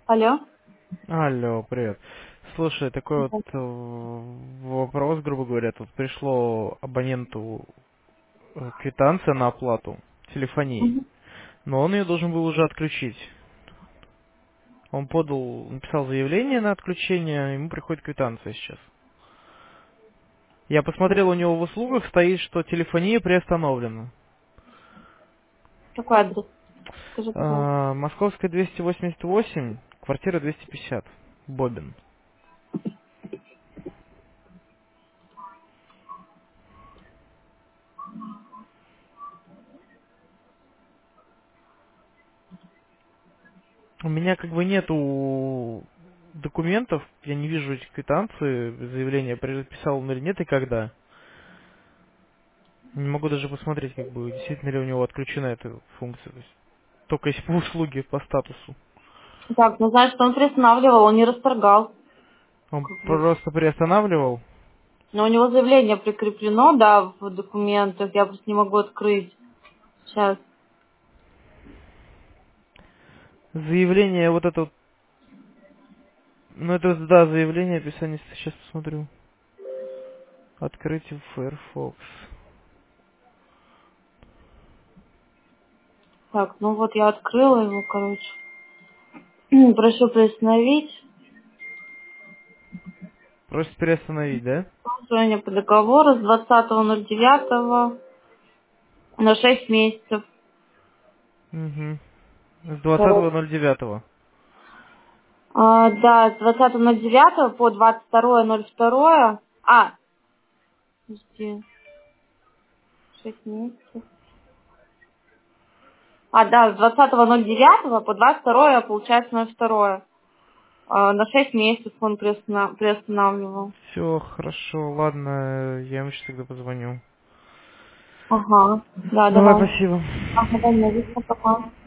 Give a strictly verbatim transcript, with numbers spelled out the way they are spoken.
Алло. Алло, привет. Слушай, такой вот э, вопрос, грубо говоря, тут пришло абоненту э, квитанция на оплату телефонии, Мгм. но он ее должен был уже отключить. Он подал, написал заявление на отключение, ему приходит квитанция сейчас. Я посмотрел, у него в услугах стоит, что телефония приостановлена. Какой адрес? Скажи, пожалуйста. А, Московская двести восемьдесят восемь, квартира двести пятьдесят, Бобин. У меня как бы нету документов, я не вижу эти квитанции, заявление писал он или нет и когда. Не могу даже посмотреть, как бы, действительно ли у него отключена эта функция. То есть, только если по услуге, по статусу. Так, ну знаешь, что он приостанавливал, он не расторгал. Он Как бы. просто приостанавливал. Но у него заявление прикреплено, да, в документах. Я просто не могу открыть. Сейчас. Заявление вот это вот, ну это, да, заявление, описание, сейчас посмотрю. Открыть в Firefox. Так, ну вот я открыла его, короче. Прошу приостановить. Просит приостановить, да? Соглашение по договору с двадцатого ноль девятого на шесть месяцев. Угу. С Короче. двадцатого ноль девятого. А, да, с двадцатого ноль девятого по двадцать второе ноль второе. А, подожди, шесть месяцев. А, да, с двадцатого ноль девятого по двадцать второе получается ноль второе. А, на шесть месяцев он приостана- приостанавливал. Все, хорошо, ладно, я ему сейчас тогда позвоню. Ага, да, Давай, давай. спасибо. Ага, да, пока.